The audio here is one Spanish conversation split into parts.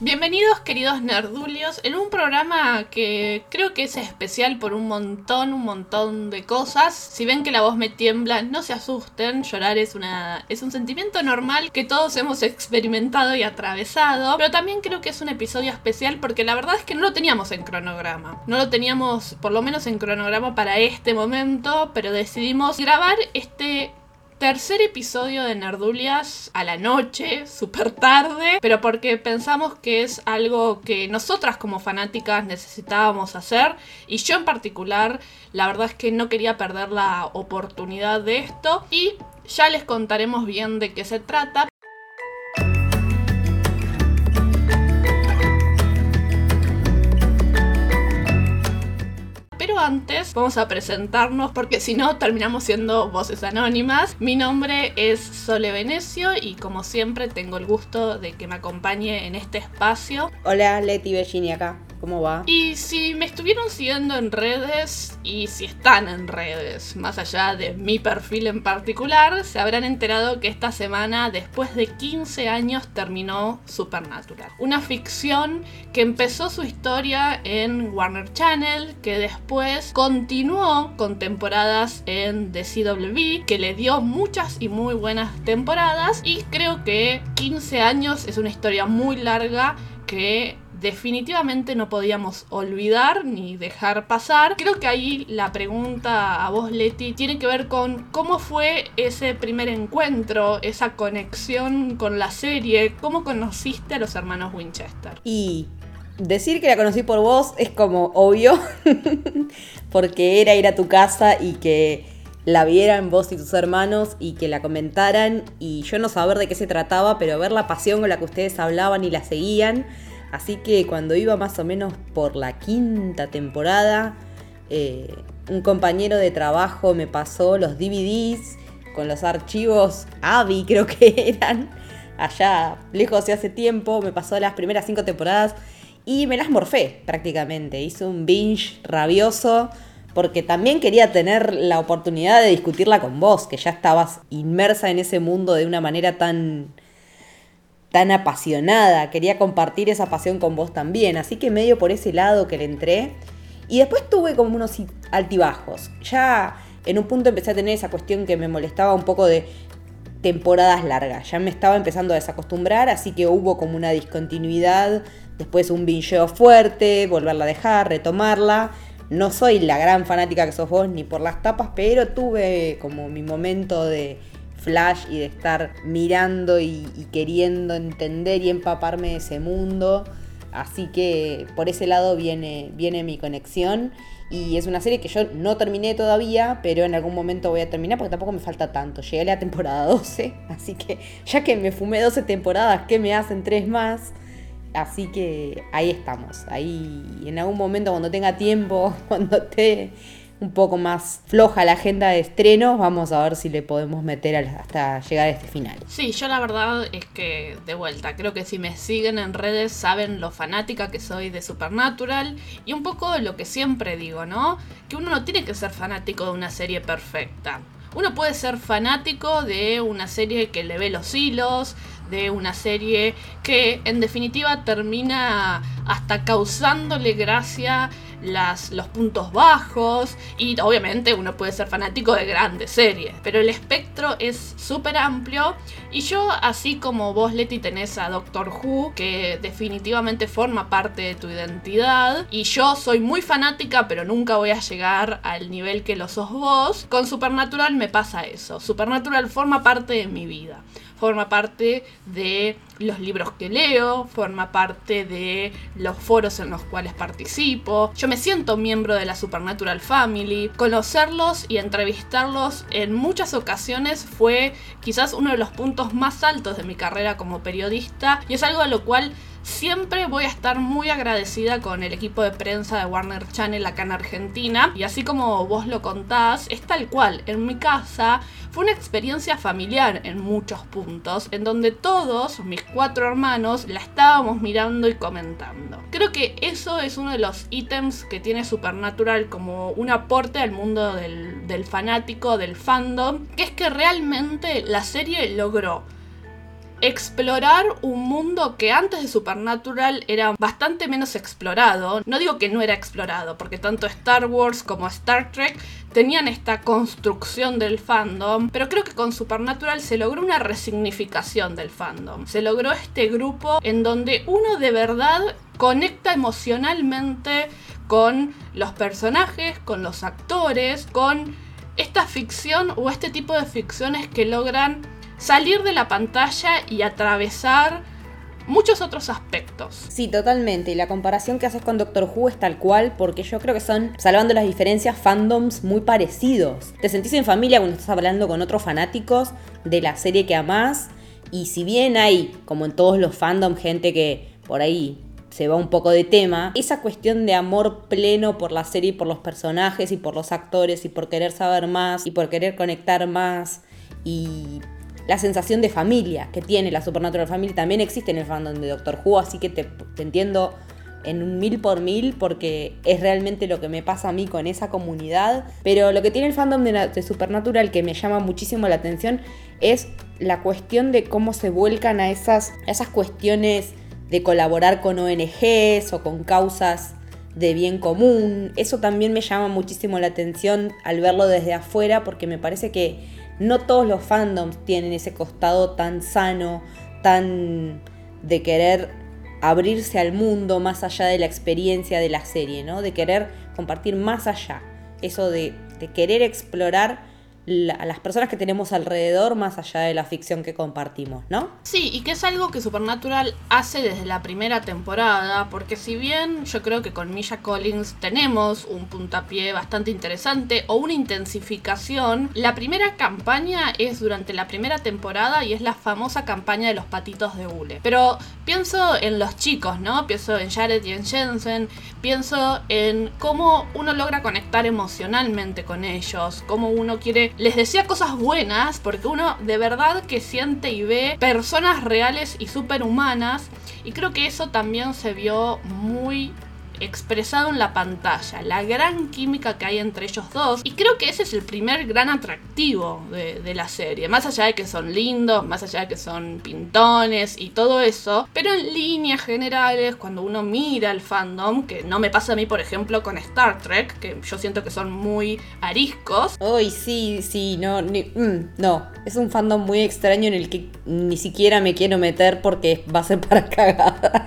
Bienvenidos queridos nerdulios en un programa que creo que es especial por un montón de cosas. Si ven que la voz me tiembla, no se asusten, llorar es un sentimiento normal que todos hemos experimentado y atravesado. Pero también creo que es un episodio especial porque la verdad es que no lo teníamos en cronograma. No lo teníamos por lo menos en cronograma para este momento, pero decidimos grabar este tercer episodio de Nerdulias a la noche, súper tarde, pero porque pensamos que es algo que nosotras como fanáticas necesitábamos hacer, y yo en particular, la verdad es que no quería perder la oportunidad de esto, y ya les contaremos bien de qué se trata. Pero antes vamos a presentarnos porque si no terminamos siendo voces anónimas. Mi nombre es Sole Venecio y como siempre tengo el gusto de que me acompañe en este espacio. Hola, Leti Bellini acá. ¿Cómo va? Y si me estuvieron siguiendo en redes y si están en redes, más allá de mi perfil en particular, se habrán enterado que esta semana, después de 15 años, terminó Supernatural. Una ficción que empezó su historia en Warner Channel, que después continuó con temporadas en The CW, que le dio muchas y muy buenas temporadas, y creo que 15 años es una historia muy larga que definitivamente no podíamos olvidar ni dejar pasar. Creo que ahí la pregunta a vos, Leti, tiene que ver con cómo fue ese primer encuentro, esa conexión con la serie, cómo conociste a los hermanos Winchester. Y decir que la conocí por vos es como obvio, porque era ir a tu casa y que la vieran vos y tus hermanos y que la comentaran, y yo no saber de qué se trataba, pero ver la pasión con la que ustedes hablaban y la seguían. Así que cuando iba más o menos por la 5ª temporada, un compañero de trabajo me pasó los DVDs con los archivos AVI, creo que eran, allá lejos de hace tiempo. Me pasó las primeras 5 temporadas y me las morfé prácticamente. Hice un binge rabioso porque también quería tener la oportunidad de discutirla con vos, que ya estabas inmersa en ese mundo de una manera tan apasionada. Quería compartir esa pasión con vos también, así que medio por ese lado que le entré. Y después tuve como unos altibajos. Ya en un punto empecé a tener esa cuestión que me molestaba un poco de temporadas largas. Ya me estaba empezando a desacostumbrar, así que hubo como una discontinuidad. Después un bingeo fuerte, volverla a dejar, retomarla. No soy la gran fanática que sos vos ni por las tapas, pero tuve como mi momento de flash y de estar mirando y queriendo entender y empaparme de ese mundo. Así que por ese lado viene mi conexión. Y es una serie que yo no terminé todavía, pero en algún momento voy a terminar porque tampoco me falta tanto. Llegué a la temporada 12, así que ya que me fumé 12 temporadas, ¿qué me hacen 3 más? Así que ahí estamos. Ahí en algún momento cuando tenga tiempo, cuando esté un poco más floja la agenda de estrenos, vamos a ver si le podemos meter hasta llegar a este final. Sí, yo la verdad es que, de vuelta, creo que si me siguen en redes saben lo fanática que soy de Supernatural, y un poco lo que siempre digo, ¿no? Que uno no tiene que ser fanático de una serie perfecta. Uno puede ser fanático de una serie que le ve los hilos, de una serie que en definitiva termina hasta causándole gracia los puntos bajos, y obviamente uno puede ser fanático de grandes series, pero el espectro es súper amplio. Y yo, así como vos, Leti, tenés a Doctor Who, que definitivamente forma parte de tu identidad, y yo soy muy fanática pero nunca voy a llegar al nivel que lo sos vos, con Supernatural me pasa eso. Supernatural forma parte de mi vida, forma parte de los libros que leo, forma parte de los foros en los cuales participo. Yo me siento miembro de la Supernatural Family. Conocerlos y entrevistarlos en muchas ocasiones fue quizás uno de los puntos más altos de mi carrera como periodista, y es algo a lo cual siempre voy a estar muy agradecida con el equipo de prensa de Warner Channel acá en Argentina. Y así como vos lo contás, es tal cual. En mi casa fue una experiencia familiar en muchos puntos, en donde todos, mis 4 hermanos, la estábamos mirando y comentando. Creo que eso es uno de los ítems que tiene Supernatural como un aporte al mundo del fanático, del fandom, que es que realmente la serie logró explorar un mundo que antes de Supernatural era bastante menos explorado. No digo que no era explorado, porque tanto Star Wars como Star Trek tenían esta construcción del fandom, pero creo que con Supernatural se logró una resignificación del fandom. Se logró este grupo en donde uno de verdad conecta emocionalmente con los personajes, con los actores, con esta ficción o este tipo de ficciones que logran salir de la pantalla y atravesar muchos otros aspectos. Sí, totalmente. Y la comparación que haces con Doctor Who es tal cual, porque yo creo que son, salvando las diferencias, fandoms muy parecidos. Te sentís en familia cuando estás hablando con otros fanáticos de la serie que amás. Y si bien hay, como en todos los fandoms, gente que por ahí se va un poco de tema, esa cuestión de amor pleno por la serie y por los personajes y por los actores y por querer saber más y por querer conectar más y la sensación de familia que tiene la Supernatural Family también existe en el fandom de Doctor Who, así que te entiendo en un 1000 por 1000 porque es realmente lo que me pasa a mí con esa comunidad. Pero lo que tiene el fandom de Supernatural que me llama muchísimo la atención es la cuestión de cómo se vuelcan a esas cuestiones de colaborar con ONGs o con causas de bien común. Eso también me llama muchísimo la atención al verlo desde afuera, porque me parece que no todos los fandoms tienen ese costado tan sano, tan de querer abrirse al mundo más allá de la experiencia de la serie, ¿no? De querer compartir más allá. Eso de querer explorar a las personas que tenemos alrededor más allá de la ficción que compartimos, ¿no? Sí, y que es algo que Supernatural hace desde la primera temporada, porque si bien yo creo que con Misha Collins tenemos un puntapié bastante interesante o una intensificación, la primera campaña es durante la primera temporada y es la famosa campaña de los patitos de hule. Pero pienso en los chicos, ¿no? Pienso en Jared y en Jensen, pienso en cómo uno logra conectar emocionalmente con ellos, cómo uno les decía cosas buenas, porque uno de verdad que siente y ve personas reales y superhumanas, y creo que eso también se vio muy expresado en la pantalla, la gran química que hay entre ellos dos, y creo que ese es el primer gran atractivo de la serie, más allá de que son lindos, más allá de que son pintones y todo eso, pero en líneas generales, cuando uno mira el fandom, que no me pasa a mí por ejemplo con Star Trek, que yo siento que son muy ariscos. Uy, sí, no, es un fandom muy extraño en el que ni siquiera me quiero meter porque va a ser para cagada.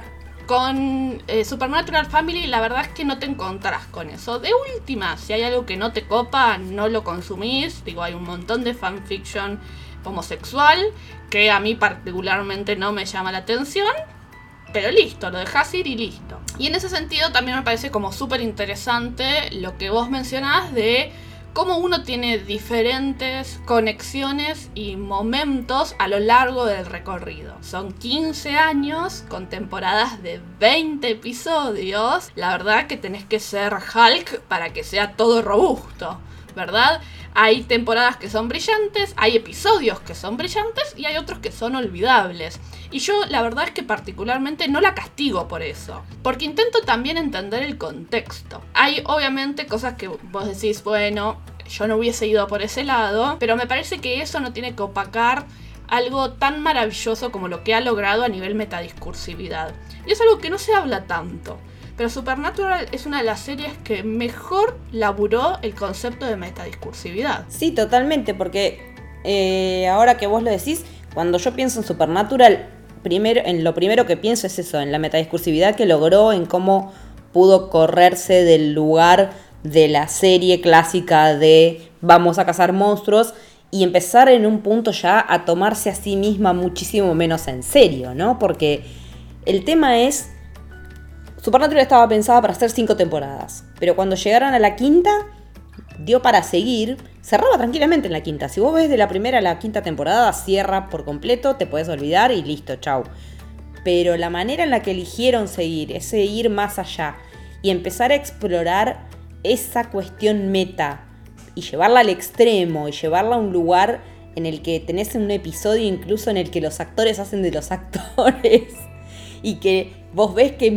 Con Supernatural Family la verdad es que no te encontrás con eso. De última, si hay algo que no te copa, no lo consumís. Digo, hay un montón de fanfiction homosexual que a mí particularmente no me llama la atención. Pero listo, lo dejás ir y listo. Y en ese sentido también me parece como súper interesante lo que vos mencionás de cómo uno tiene diferentes conexiones y momentos a lo largo del recorrido. Son 15 años con temporadas de 20 episodios. La verdad que tenés que ser Hulk para que sea todo robusto, ¿verdad? Hay temporadas que son brillantes, hay episodios que son brillantes y hay otros que son olvidables. Y yo la verdad es que particularmente no la castigo por eso, porque intento también entender el contexto. Hay obviamente cosas que vos decís, bueno, yo no hubiese ido por ese lado, pero me parece que eso no tiene que opacar algo tan maravilloso como lo que ha logrado a nivel metadiscursividad. Y es algo que no se habla tanto. Pero Supernatural es una de las series que mejor laburó el concepto de metadiscursividad. Sí, totalmente, porque ahora que vos lo decís, cuando yo pienso en Supernatural, lo primero que pienso es eso, en la metadiscursividad que logró, en cómo pudo correrse del lugar de la serie clásica de vamos a cazar monstruos y empezar en un punto ya a tomarse a sí misma muchísimo menos en serio, ¿no? Porque el tema es, Supernatural estaba pensada para hacer 5 temporadas, pero cuando llegaron a la quinta, dio para seguir, cerraba tranquilamente en la quinta. Si vos ves de la primera a la quinta temporada, cierra por completo, te podés olvidar y listo, chau. Pero la manera en la que eligieron seguir, ese ir más allá y empezar a explorar esa cuestión meta y llevarla al extremo y llevarla a un lugar en el que tenés un episodio incluso en el que los actores hacen de los actores y que vos ves que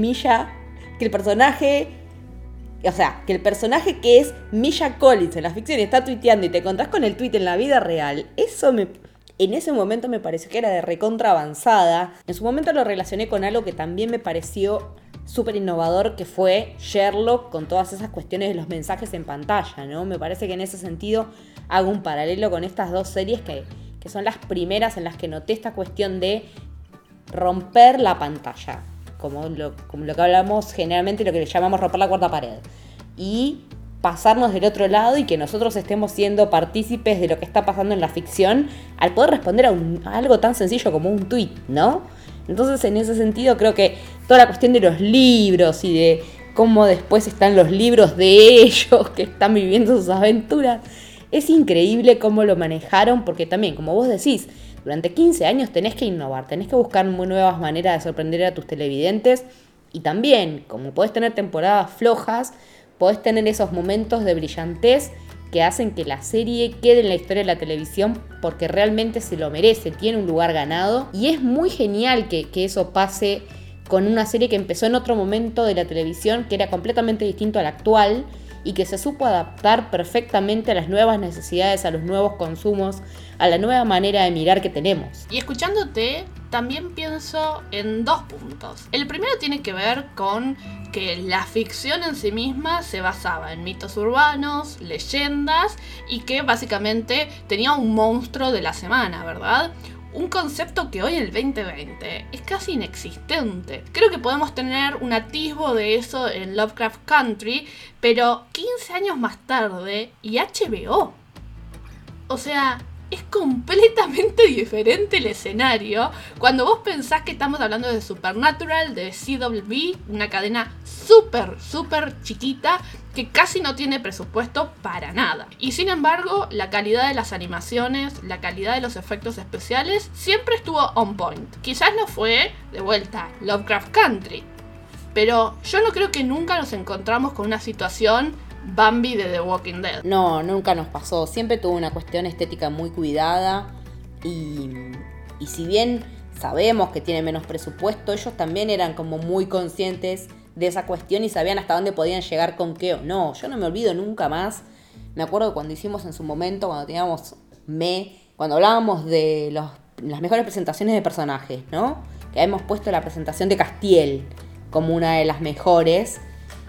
que el personaje que es Misha Collins en la ficción está tuiteando y te encontrás con el tuit en la vida real, eso en ese momento me pareció que era de recontra avanzada. En su momento lo relacioné con algo que también me pareció súper innovador, que fue Sherlock, con todas esas cuestiones de los mensajes en pantalla, ¿no? Me parece que en ese sentido hago un paralelo con estas dos series que son las primeras en las que noté esta cuestión de romper la pantalla, como lo que hablamos generalmente, lo que le llamamos romper la cuarta pared, y pasarnos del otro lado y que nosotros estemos siendo partícipes de lo que está pasando en la ficción al poder responder a algo tan sencillo como un tuit, ¿no? Entonces, en ese sentido, creo que toda la cuestión de los libros y de cómo después están los libros de ellos que están viviendo sus aventuras, es increíble cómo lo manejaron, porque también, como vos decís, durante 15 años tenés que innovar, tenés que buscar muy nuevas maneras de sorprender a tus televidentes, y también, como podés tener temporadas flojas, podés tener esos momentos de brillantez que hacen que la serie quede en la historia de la televisión porque realmente se lo merece, tiene un lugar ganado, y es muy genial que eso pase con una serie que empezó en otro momento de la televisión que era completamente distinto al actual y que se supo adaptar perfectamente a las nuevas necesidades, a los nuevos consumos, a la nueva manera de mirar que tenemos. Y escuchándote, también pienso en 2 puntos. El primero tiene que ver con que la ficción en sí misma se basaba en mitos urbanos, leyendas, y que básicamente tenía un monstruo de la semana, ¿verdad? Un concepto que hoy en el 2020 es casi inexistente. Creo que podemos tener un atisbo de eso en Lovecraft Country, pero 15 años más tarde y HBO. O sea, es completamente diferente el escenario cuando vos pensás que estamos hablando de Supernatural, de CW, una cadena súper chiquita que casi no tiene presupuesto para nada. Y sin embargo, la calidad de las animaciones, la calidad de los efectos especiales siempre estuvo on point. Quizás no fue, de vuelta, Lovecraft Country, pero yo no creo que nunca nos encontramos con una situación Bambi de The Walking Dead. No, nunca nos pasó. Siempre tuvo una cuestión estética muy cuidada y si bien sabemos que tiene menos presupuesto, ellos también eran como muy conscientes de esa cuestión y sabían hasta dónde podían llegar con qué o no. Yo no me olvido nunca más. Me acuerdo cuando hicimos en su momento, cuando teníamos cuando hablábamos de las mejores presentaciones de personajes, ¿no? Que habíamos puesto la presentación de Castiel como una de las mejores.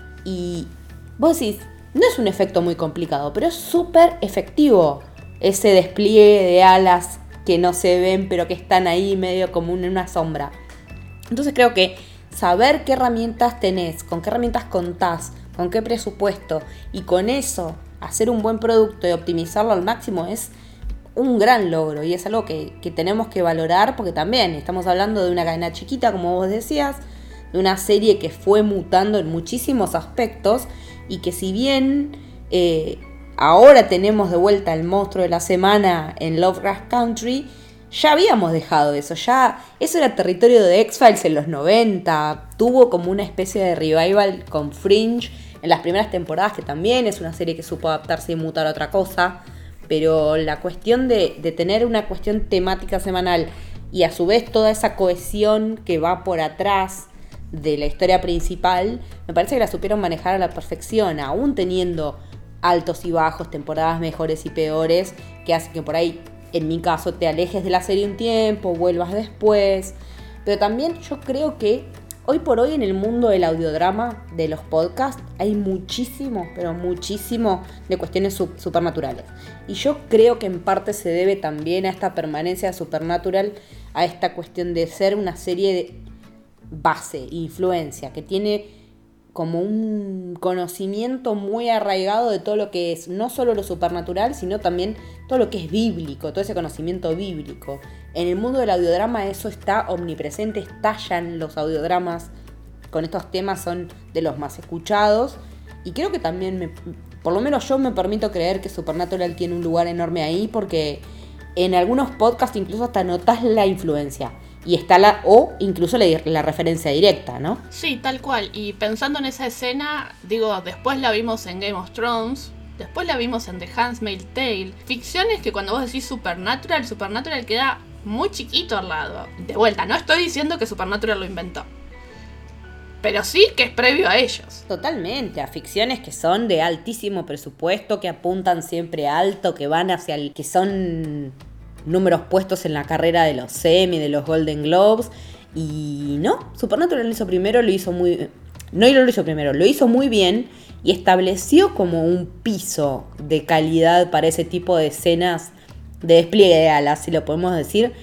Y vos decís, no es un efecto muy complicado, pero es súper efectivo. Ese despliegue de alas que no se ven, pero que están ahí medio como en una sombra. Entonces creo que saber qué herramientas tenés, con qué herramientas contás, con qué presupuesto, y con eso hacer un buen producto y optimizarlo al máximo es un gran logro. Y es algo que tenemos que valorar, porque también estamos hablando de una cadena chiquita, como vos decías, de una serie que fue mutando en muchísimos aspectos, y que si bien ahora tenemos de vuelta el monstruo de la semana en Lovecraft Country, ya habíamos dejado eso, ya eso era territorio de X-Files en los 90, tuvo como una especie de revival con Fringe en las primeras temporadas, que también es una serie que supo adaptarse y mutar a otra cosa, pero la cuestión de tener una cuestión temática semanal y a su vez toda esa cohesión que va por atrás de la historia principal, me parece que la supieron manejar a la perfección, aún teniendo altos y bajos, temporadas mejores y peores, que hacen que por ahí, en mi caso, te alejes de la serie un tiempo, vuelvas después. Pero también yo creo que hoy por hoy en el mundo del audiodrama, de los podcasts, hay muchísimo, pero muchísimo de cuestiones supernaturales. Y yo creo que en parte se debe también a esta permanencia de Supernatural, a esta cuestión de ser una serie de base, influencia, que tiene como un conocimiento muy arraigado de todo lo que es no solo lo supernatural, sino también todo lo que es bíblico, todo ese conocimiento bíblico. En el mundo del audiodrama eso está omnipresente, estallan los audiodramas con estos temas, son de los más escuchados, y creo que también, por lo menos yo me permito creer que Supernatural tiene un lugar enorme ahí, porque en algunos podcasts incluso hasta notas la influencia. Y está o incluso la referencia directa, ¿no? Sí, tal cual. Y pensando en esa escena, digo, después la vimos en Game of Thrones, después la vimos en The Handmaid's Tale. Ficciones que cuando vos decís Supernatural queda muy chiquito al lado. De vuelta, no estoy diciendo que Supernatural lo inventó, pero sí que es previo a ellos. Totalmente, a ficciones que son de altísimo presupuesto, que apuntan siempre alto, que van hacia que son números puestos en la carrera de los Emmy, de los Golden Globes. Y no, Supernatural lo hizo primero, lo hizo muy bien y estableció como un piso de calidad para ese tipo de escenas de despliegue de alas, si lo podemos decir.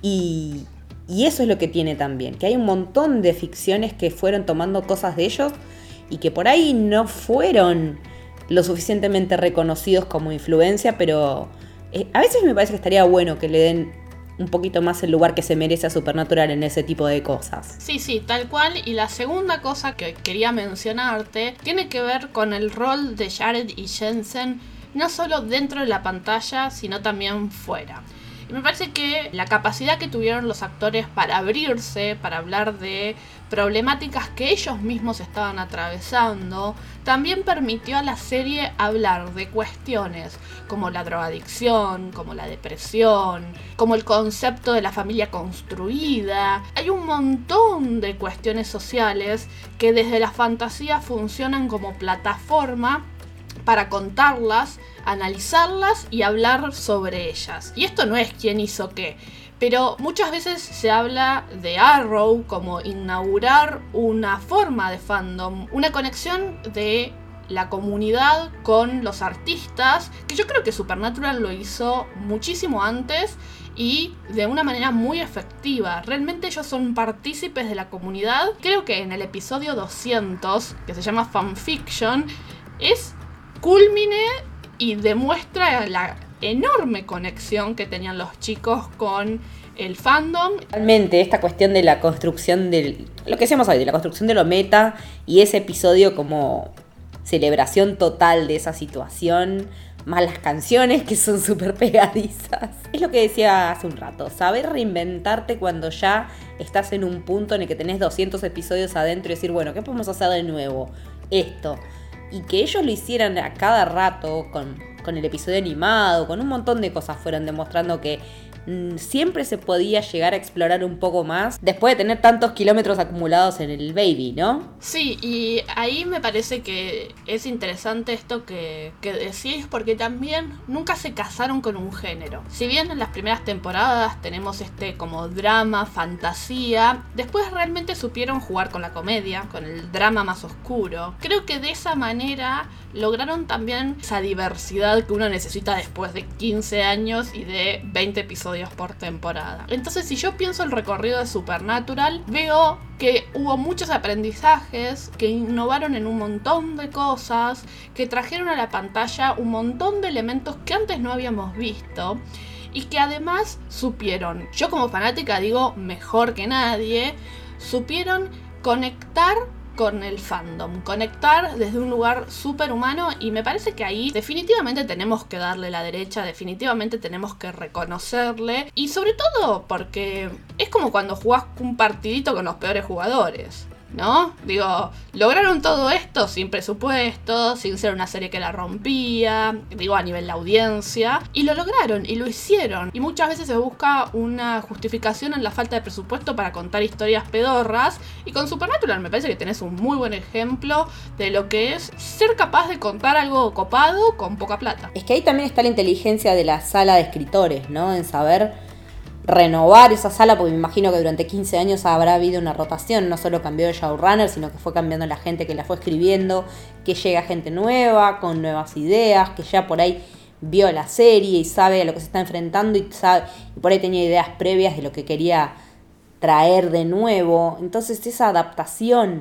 Y eso es lo que tiene también, que hay un montón de ficciones que fueron tomando cosas de ellos y que por ahí no fueron lo suficientemente reconocidos como influencia, pero a veces me parece que estaría bueno que le den un poquito más el lugar que se merece a Supernatural en ese tipo de cosas. Sí, tal cual. Y la segunda cosa que quería mencionarte tiene que ver con el rol de Jared y Jensen, no solo dentro de la pantalla, sino también fuera. Y me parece que la capacidad que tuvieron los actores para abrirse, para hablar de problemáticas que ellos mismos estaban atravesando, también permitió a la serie hablar de cuestiones como la drogadicción, como la depresión, como el concepto de la familia construida. Hay un montón de cuestiones sociales que desde la fantasía funcionan como plataforma para contarlas, analizarlas y hablar sobre ellas. Y esto no es quién hizo qué, pero muchas veces se habla de Arrow como inaugurar una forma de fandom, una conexión de la comunidad con los artistas, que yo creo que Supernatural lo hizo muchísimo antes y de una manera muy efectiva. Realmente ellos son partícipes de la comunidad. Creo que en el episodio 200, que se llama Fanfiction, es culmine y demuestra la enorme conexión que tenían los chicos con el fandom. Realmente esta cuestión de la construcción de lo que decíamos hoy, de la construcción de lo meta y ese episodio como celebración total de esa situación, más las canciones que son súper pegadizas. Es lo que decía hace un rato, saber reinventarte cuando ya estás en un punto en el que tenés 200 episodios adentro y decir, bueno, ¿qué podemos hacer de nuevo? Esto. Y que ellos lo hicieran a cada rato con el episodio animado, con un montón de cosas, fueron demostrando que siempre se podía llegar a explorar un poco más después de tener tantos kilómetros acumulados en el Baby, ¿no? Sí, y ahí me parece que es interesante esto que decís, porque también nunca se casaron con un género. Si bien en las primeras temporadas tenemos como drama, fantasía, después realmente supieron jugar con la comedia, con el drama más oscuro. Creo que de esa manera lograron también esa diversidad que uno necesita después de 15 años y de 20 episodios por temporada. Entonces, si yo pienso el recorrido de Supernatural, veo que hubo muchos aprendizajes, que innovaron en un montón de cosas, que trajeron a la pantalla un montón de elementos que antes no habíamos visto y que además supieron, yo como fanática digo mejor que nadie, supieron conectar con el fandom, conectar desde un lugar súper humano, y me parece que ahí definitivamente tenemos que darle la derecha, definitivamente tenemos que reconocerle, y sobre todo porque es como cuando jugás un partidito con los peores jugadores, ¿no? Digo, lograron todo esto sin presupuesto, sin ser una serie que la rompía, digo, a nivel de audiencia, y lo lograron, y lo hicieron. Y muchas veces se busca una justificación en la falta de presupuesto para contar historias pedorras, y con Supernatural me parece que tenés un muy buen ejemplo de lo que es ser capaz de contar algo copado con poca plata. Es que ahí también está la inteligencia de la sala de escritores, ¿no? En saber renovar esa sala, porque me imagino que durante 15 años habrá habido una rotación, no solo cambió de showrunner, sino que fue cambiando la gente que la fue escribiendo, que llega gente nueva, con nuevas ideas, que ya por ahí vio la serie y sabe a lo que se está enfrentando y por ahí tenía ideas previas de lo que quería traer de nuevo. Entonces esa adaptación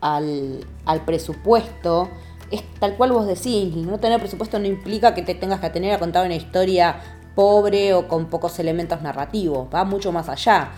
al presupuesto es tal cual vos decís, no tener presupuesto no implica que te tengas que tener a contar una historia pobre o con pocos elementos narrativos, va mucho más allá.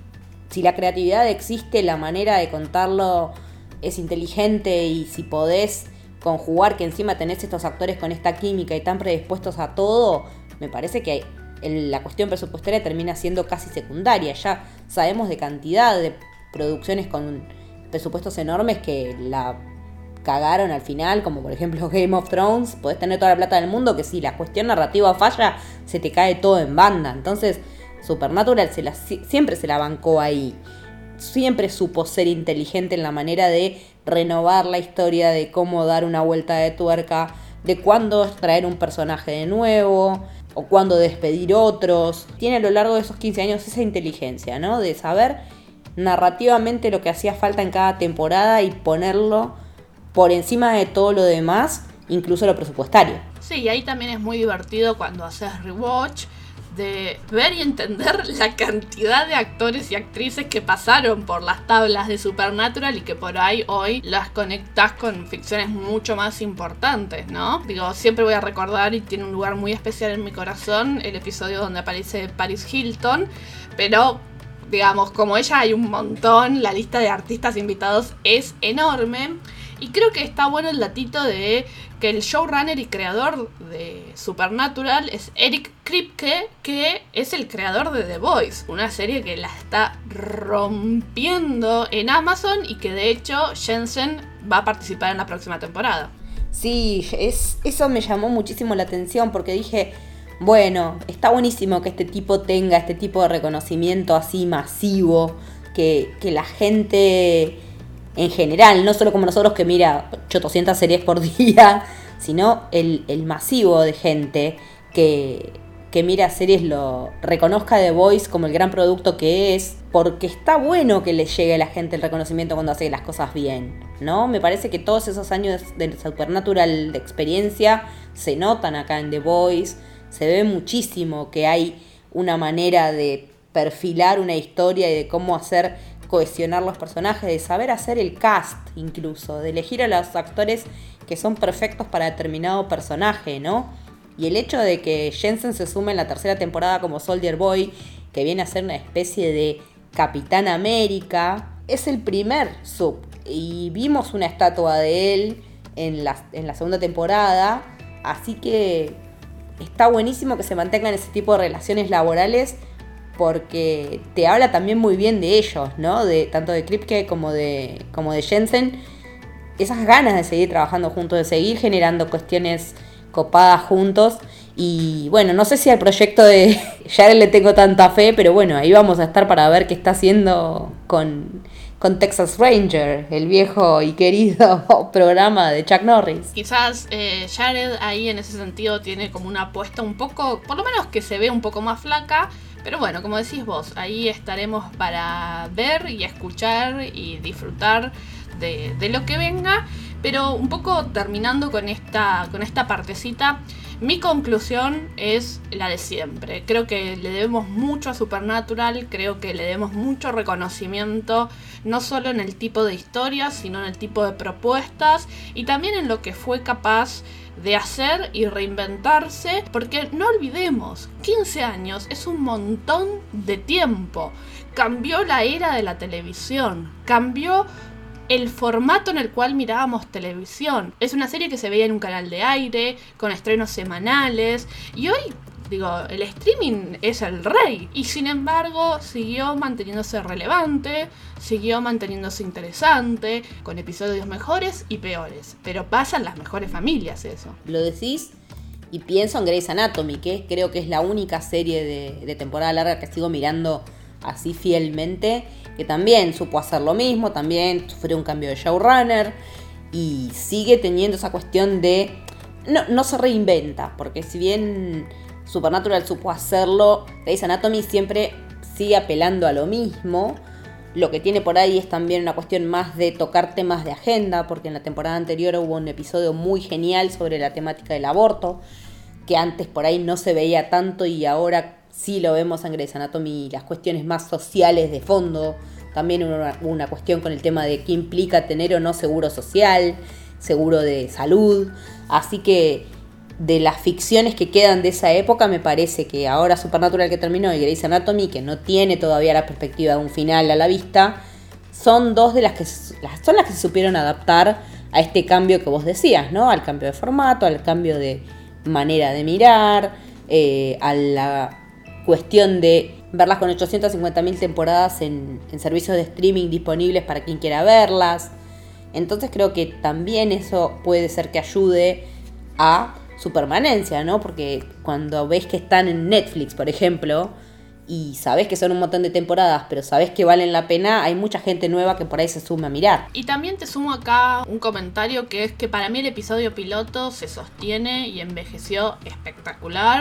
Si la creatividad existe, la manera de contarlo es inteligente, y si podés conjugar que encima tenés estos actores con esta química y tan predispuestos a todo, me parece que la cuestión presupuestaria termina siendo casi secundaria. Ya sabemos de cantidad de producciones con presupuestos enormes que la cagaron al final, como por ejemplo Game of Thrones. Podés tener toda la plata del mundo, que si la cuestión narrativa falla, se te cae todo en banda. Entonces Supernatural siempre se la bancó ahí, siempre supo ser inteligente en la manera de renovar la historia, de cómo dar una vuelta de tuerca, de cuándo traer un personaje de nuevo. o cuándo despedir otros. Tiene a lo largo de esos 15 años esa inteligencia, ¿no? De saber narrativamente lo que hacía falta en cada temporada y ponerlo por encima de todo lo demás, incluso lo presupuestario. Sí, y ahí también es muy divertido cuando haces rewatch de ver y entender la cantidad de actores y actrices que pasaron por las tablas de Supernatural y que por ahí hoy las conectás con ficciones mucho más importantes, ¿no? Digo, siempre voy a recordar, y tiene un lugar muy especial en mi corazón, el episodio donde aparece Paris Hilton, pero digamos, como ella hay un montón, la lista de artistas invitados es enorme. Y creo que está bueno el datito de que el showrunner y creador de Supernatural es Eric Kripke, que es el creador de The Boys, una serie que la está rompiendo en Amazon y que de hecho Jensen va a participar en la próxima temporada. Sí, eso me llamó muchísimo la atención porque dije, bueno, está buenísimo que este tipo tenga este tipo de reconocimiento así masivo, que la gente en general, no solo como nosotros que mira 800 series por día, sino el masivo de gente que mira series lo reconozca The Voice como el gran producto que es, porque está bueno que le llegue a la gente el reconocimiento cuando hace las cosas bien, ¿no? Me parece que todos esos años de Supernatural de experiencia se notan acá en The Voice, se ve muchísimo que hay una manera de perfilar una historia y de cómo hacer cohesionar los personajes, de saber hacer el cast incluso, de elegir a los actores que son perfectos para determinado personaje, ¿no? Y el hecho de que Jensen se sume en la tercera temporada como Soldier Boy, que viene a ser una especie de Capitán América, es el primer sub. Y vimos una estatua de él en la segunda temporada, así que está buenísimo que se mantengan ese tipo de relaciones laborales, porque te habla también muy bien de ellos, ¿no? De tanto de Kripke como de Jensen. Esas ganas de seguir trabajando juntos, de seguir generando cuestiones copadas juntos. Y bueno, no sé si al proyecto de Jared le tengo tanta fe, pero bueno, ahí vamos a estar para ver qué está haciendo con Texas Ranger, el viejo y querido programa de Chuck Norris. Quizás Jared ahí en ese sentido tiene como una apuesta un poco, por lo menos que se ve un poco más flaca. Pero bueno, como decís vos, ahí estaremos para ver y escuchar y disfrutar de lo que venga. Pero un poco terminando con esta partecita, mi conclusión es la de siempre. Creo que le debemos mucho a Supernatural, creo que le debemos mucho reconocimiento, no solo en el tipo de historias, sino en el tipo de propuestas y también en lo que fue capaz de hacer y reinventarse, porque no olvidemos, 15 años es un montón de tiempo. Cambió la era de la televisión, cambió el formato en el cual mirábamos televisión. Es una serie que se veía en un canal de aire, con estrenos semanales, y hoy, digo, el streaming es el rey. Y sin embargo, siguió manteniéndose relevante, siguió manteniéndose interesante, con episodios mejores y peores. Pero pasan las mejores familias eso. Lo decís y pienso en Grey's Anatomy, que creo que es la única serie de temporada larga que sigo mirando así fielmente, que también supo hacer lo mismo, también sufrió un cambio de showrunner y sigue teniendo esa cuestión de no se reinventa, porque si bien Supernatural supo hacerlo, Grey's Anatomy siempre sigue apelando a lo mismo. Lo que tiene por ahí es también una cuestión más de tocar temas de agenda, porque en la temporada anterior hubo un episodio muy genial sobre la temática del aborto, que antes por ahí no se veía tanto y ahora sí lo vemos en Grey's Anatomy, las cuestiones más sociales de fondo. También una cuestión con el tema de qué implica tener o no seguro social, seguro de salud. Así que de las ficciones que quedan de esa época, me parece que ahora Supernatural que terminó y Grey's Anatomy, que no tiene todavía la perspectiva de un final a la vista, son dos de las que se supieron adaptar a este cambio que vos decías, ¿no? Al cambio de formato, al cambio de manera de mirar, a la cuestión de verlas con 850.000 temporadas en servicios de streaming disponibles para quien quiera verlas. Entonces creo que también eso puede ser que ayude a su permanencia, ¿no? Porque cuando ves que están en Netflix, por ejemplo, y sabés que son un montón de temporadas, pero sabés que valen la pena, hay mucha gente nueva que por ahí se suma a mirar. Y también te sumo acá un comentario que es que para mí el episodio piloto se sostiene y envejeció espectacular.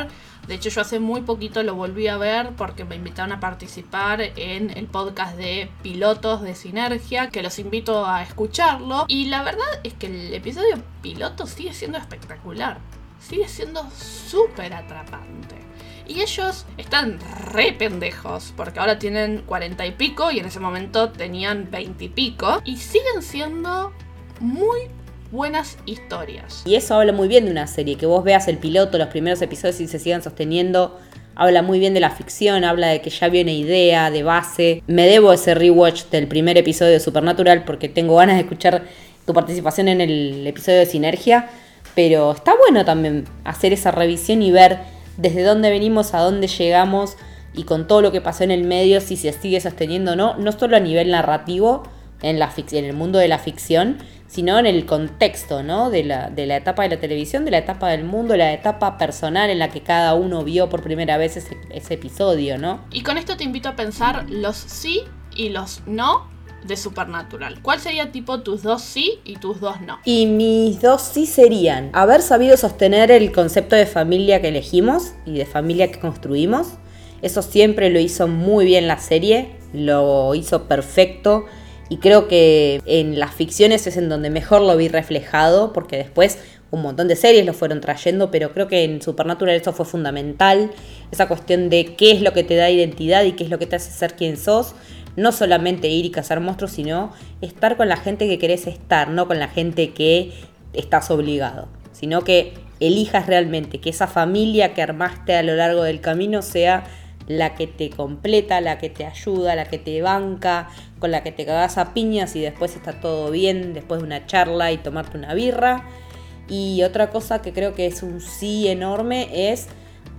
De hecho, yo hace muy poquito lo volví a ver porque me invitaron a participar en el podcast de pilotos de Sinergia, que los invito a escucharlo. Y la verdad es que el episodio piloto sigue siendo espectacular. Sigue siendo súper atrapante. Y ellos están re pendejos, porque ahora tienen 40 y pico y en ese momento tenían 20 y pico. Y siguen siendo muy buenas historias. Y eso habla muy bien de una serie, que vos veas el piloto, los primeros episodios y se sigan sosteniendo. Habla muy bien de la ficción, habla de que ya había una idea de base. Me debo ese rewatch del primer episodio de Supernatural porque tengo ganas de escuchar tu participación en el episodio de Sinergia. Pero está bueno también hacer esa revisión y ver desde dónde venimos, a dónde llegamos y con todo lo que pasó en el medio, si se sigue sosteniendo o no. No solo a nivel narrativo, en el mundo de la ficción, sino en el contexto, ¿no? de la etapa de la televisión, de la etapa del mundo, de la etapa personal en la que cada uno vio por primera vez ese episodio, ¿no? Y con esto te invito a pensar los sí y los no de Supernatural. ¿Cuál sería tipo tus 2 sí y tus 2 no? Y mis 2 sí serían haber sabido sostener el concepto de familia que elegimos y de familia que construimos. Eso siempre lo hizo muy bien la serie, lo hizo perfecto. Y creo que en las ficciones es en donde mejor lo vi reflejado, porque después un montón de series lo fueron trayendo, pero creo que en Supernatural eso fue fundamental. Esa cuestión de qué es lo que te da identidad y qué es lo que te hace ser quien sos. No solamente ir y cazar monstruos, sino estar con la gente que querés estar, no con la gente que estás obligado. Sino que elijas realmente que esa familia que armaste a lo largo del camino sea la que te completa, la que te ayuda, la que te banca, con la que te cagás a piñas y después está todo bien, después de una charla y tomarte una birra. Y otra cosa que creo que es un sí enorme es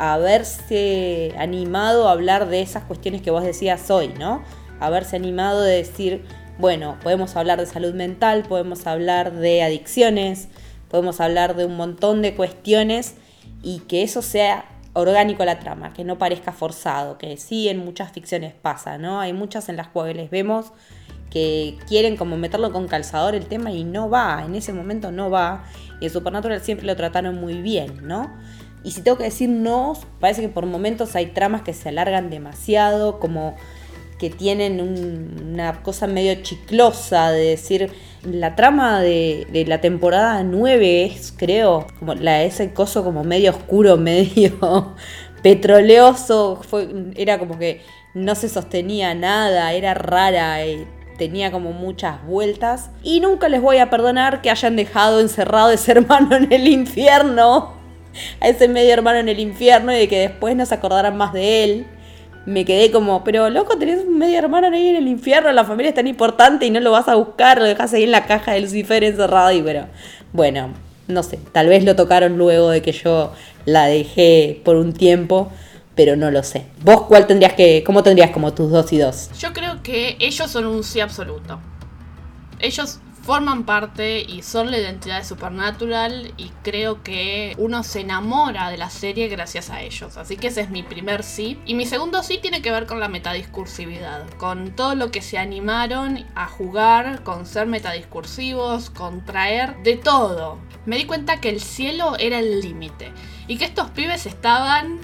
haberse animado a hablar de esas cuestiones que vos decías hoy, ¿no? Haberse animado de decir, bueno, podemos hablar de salud mental, podemos hablar de adicciones, podemos hablar de un montón de cuestiones y que eso sea orgánico a la trama, que no parezca forzado, que sí en muchas ficciones pasa, ¿no? Hay muchas en las cuales vemos que quieren como meterlo con calzador el tema y no va, en ese momento no va, y en Supernatural siempre lo trataron muy bien, ¿no? Y si tengo que decir no, parece que por momentos hay tramas que se alargan demasiado, como que tienen una cosa medio chiclosa de decir, la trama de la temporada 9 es, creo, como ese coso como medio oscuro, medio petroleoso, era como que no se sostenía nada, era rara, tenía como muchas vueltas. Y nunca les voy a perdonar que hayan dejado encerrado a ese hermano en el infierno, a ese medio hermano en el infierno, y de que después no se acordaran más de él. Me quedé como, pero loco, tenés un medio hermano ahí en el infierno, la familia es tan importante y no lo vas a buscar, lo dejas ahí en la caja de Lucifer encerrado. Y pero, bueno, no sé, tal vez lo tocaron luego de que yo la dejé por un tiempo, pero no lo sé. ¿Vos cómo tendrías como tus 2 y 2? Yo creo que ellos son un sí absoluto. Ellos forman parte y son la identidad de Supernatural y creo que uno se enamora de la serie gracias a ellos. Así que ese es mi primer sí. Y mi segundo sí tiene que ver con la metadiscursividad, con todo lo que se animaron a jugar, con ser metadiscursivos, con traer de todo. Me di cuenta que el cielo era el límite y que estos pibes estaban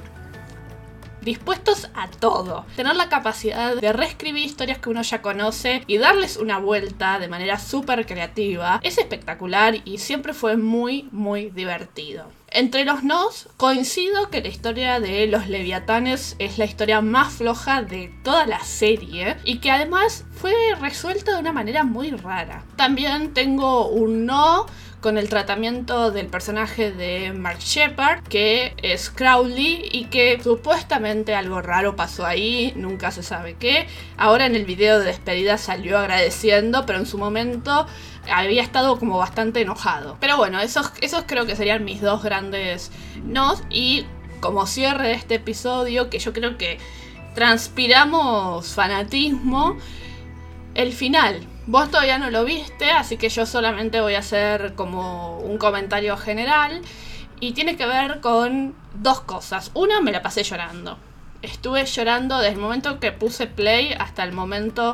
dispuestos a todo. Tener la capacidad de reescribir historias que uno ya conoce y darles una vuelta de manera súper creativa es espectacular y siempre fue muy, muy divertido. Entre los nos, coincido que la historia de los Leviatanes es la historia más floja de toda la serie y que además fue resuelta de una manera muy rara. También tengo un no con el tratamiento del personaje de Mark Sheppard, que es Crowley, y que supuestamente algo raro pasó ahí, nunca se sabe qué. Ahora en el video de despedida salió agradeciendo, pero en su momento había estado como bastante enojado. Pero bueno, esos creo que serían mis 2 grandes nos. Y como cierre de este episodio, que yo creo que transpiramos fanatismo, el final. Vos todavía no lo viste, así que yo solamente voy a hacer como un comentario general. Y tiene que ver con 2 cosas. Una, me la pasé llorando. Estuve llorando desde el momento que puse play hasta el momento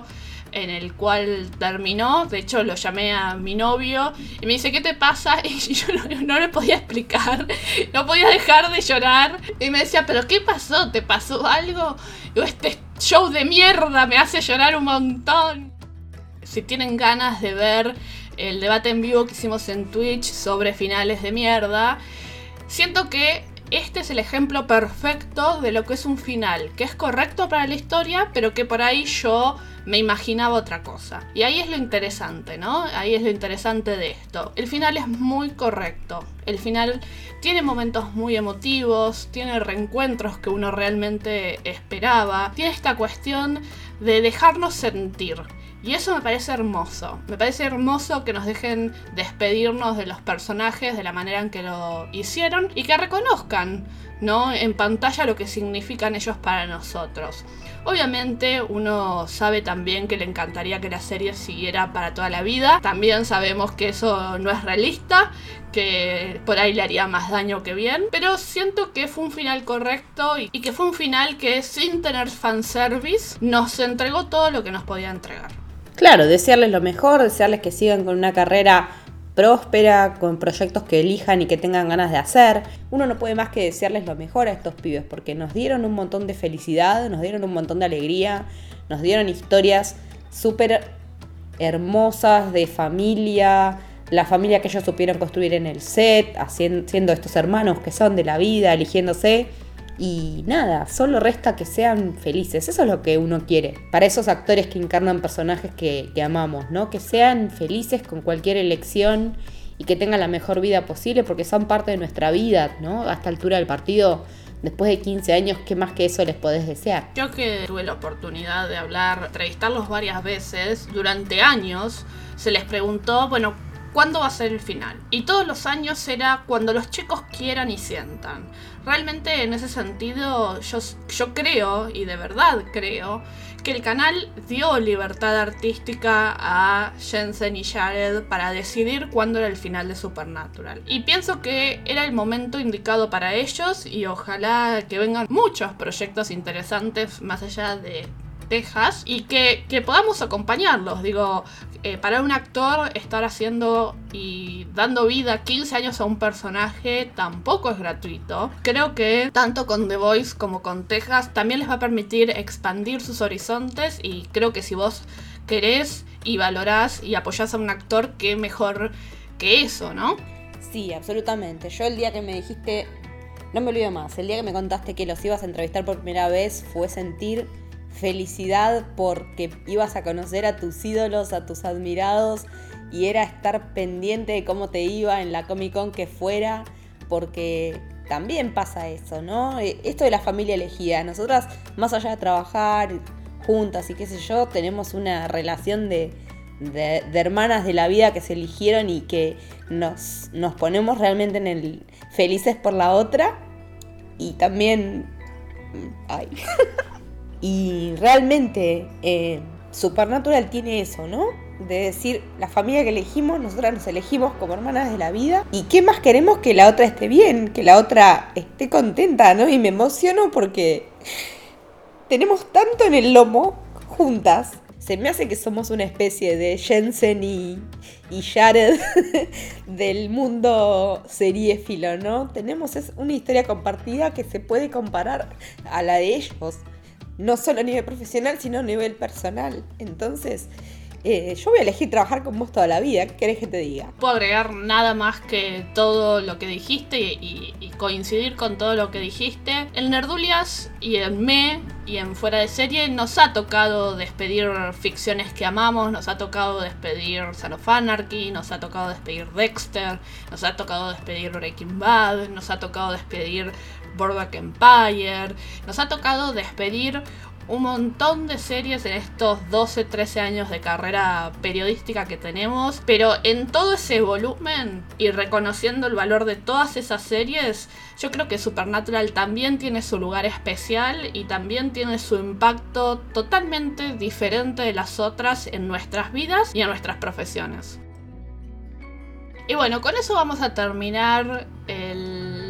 en el cual terminó. De hecho, lo llamé a mi novio y me dice, ¿qué te pasa? Y yo no le podía explicar, no podía dejar de llorar. Y me decía, ¿pero qué pasó? ¿Te pasó algo? Y este show de mierda me hace llorar un montón. Si tienen ganas de ver el debate en vivo que hicimos en Twitch sobre finales de mierda, siento que este es el ejemplo perfecto de lo que es un final, que es correcto para la historia, pero que por ahí yo me imaginaba otra cosa. Y ahí es lo interesante, ¿no? Ahí es lo interesante de esto. El final es muy correcto. El final tiene momentos muy emotivos, tiene reencuentros que uno realmente esperaba. Tiene esta cuestión de dejarnos sentir. Y eso me parece hermoso. Me parece hermoso que nos dejen despedirnos de los personajes de la manera en que lo hicieron y que reconozcan, ¿no?, en pantalla lo que significan ellos para nosotros. Obviamente uno sabe también que le encantaría que la serie siguiera para toda la vida. También sabemos que eso no es realista, que por ahí le haría más daño que bien. Pero siento que fue un final correcto y que fue un final que, sin tener fanservice, nos entregó todo lo que nos podía entregar. Claro, desearles lo mejor, desearles que sigan con una carrera próspera, con proyectos que elijan y que tengan ganas de hacer. Uno no puede más que desearles lo mejor a estos pibes, porque nos dieron un montón de felicidad, nos dieron un montón de alegría, nos dieron historias súper hermosas de familia, la familia que ellos supieron construir en el set, siendo estos hermanos que son de la vida, eligiéndose. Y nada, solo resta que sean felices. Eso es lo que uno quiere. Para esos actores que encarnan personajes que amamos, ¿no? Que sean felices con cualquier elección y que tengan la mejor vida posible, porque son parte de nuestra vida, ¿no? A esta altura del partido, después de 15 años, ¿qué más que eso les podés desear? Yo que tuve la oportunidad de entrevistarlos varias veces, durante años se les preguntó, bueno, ¿cuándo va a ser el final? Y todos los años era cuando los chicos quieran y sientan. Realmente en ese sentido yo creo, y de verdad creo, que el canal dio libertad artística a Jensen y Jared para decidir cuándo era el final de Supernatural. Y pienso que era el momento indicado para ellos y ojalá que vengan muchos proyectos interesantes más allá de Texas y que podamos acompañarlos. Digo, para un actor estar haciendo y dando vida 15 años a un personaje tampoco es gratuito. Creo que tanto con The Voice como con Texas también les va a permitir expandir sus horizontes, y creo que si vos querés y valorás y apoyás a un actor, qué mejor que eso, ¿no? Sí, absolutamente. Yo el día que me dijiste, no me olvido más, el día que me contaste que los ibas a entrevistar por primera vez, fue sentir felicidad porque ibas a conocer a tus ídolos, a tus admirados, y era estar pendiente de cómo te iba en la Comic Con que fuera, porque también pasa eso, ¿no? Esto de la familia elegida, nosotras, más allá de trabajar juntas y qué sé yo, tenemos una relación de hermanas de la vida que se eligieron y que nos ponemos realmente felices por la otra, y también y realmente Supernatural tiene eso, ¿no? De decir, la familia que elegimos, nosotras nos elegimos como hermanas de la vida. ¿Y qué más queremos? Que la otra esté bien, que la otra esté contenta, ¿no? Y me emociono porque tenemos tanto en el lomo juntas. Se me hace que somos una especie de Jensen y Jared del mundo seriéfilo, ¿no? Tenemos una historia compartida que se puede comparar a la de ellos. No solo a nivel profesional, sino a nivel personal. Entonces, yo voy a elegir trabajar con vos toda la vida. ¿Qué querés que te diga? No puedo agregar nada más que todo lo que dijiste y coincidir con todo lo que dijiste. En Nerdulias y en y en Fuera de Serie nos ha tocado despedir ficciones que amamos, nos ha tocado despedir Son of Anarchy, nos ha tocado despedir Dexter, nos ha tocado despedir Breaking Bad, nos ha tocado despedir Boardwalk Empire, nos ha tocado despedir un montón de series en estos 12, 13 años de carrera periodística que tenemos, pero en todo ese volumen y reconociendo el valor de todas esas series, yo creo que Supernatural también tiene su lugar especial y también tiene su impacto totalmente diferente de las otras en nuestras vidas y en nuestras profesiones. Y bueno, con eso vamos a terminar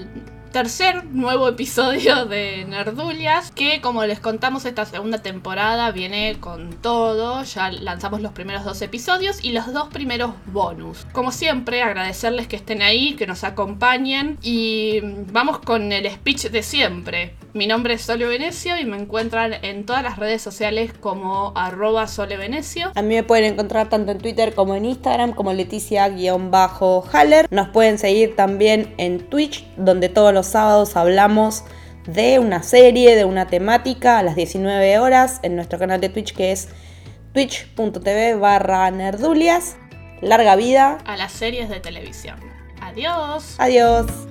tercer nuevo episodio de Nerdulias, que como les contamos, esta segunda temporada viene con todo. Ya lanzamos los primeros 2 episodios y los 2 primeros bonus. Como siempre, agradecerles que estén ahí, que nos acompañen, y vamos con el speech de siempre. Mi nombre es Sole Venecio y me encuentran en todas las redes sociales como @solevenecio. A mí me pueden encontrar tanto en Twitter como en Instagram como Leticia_Haller. Nos pueden seguir también en Twitch, donde todos los sábados hablamos de una serie, de una temática a las 19 horas en nuestro canal de Twitch, que es twitch.tv/nerdulias. Larga vida a las series de televisión. Adiós. Adiós.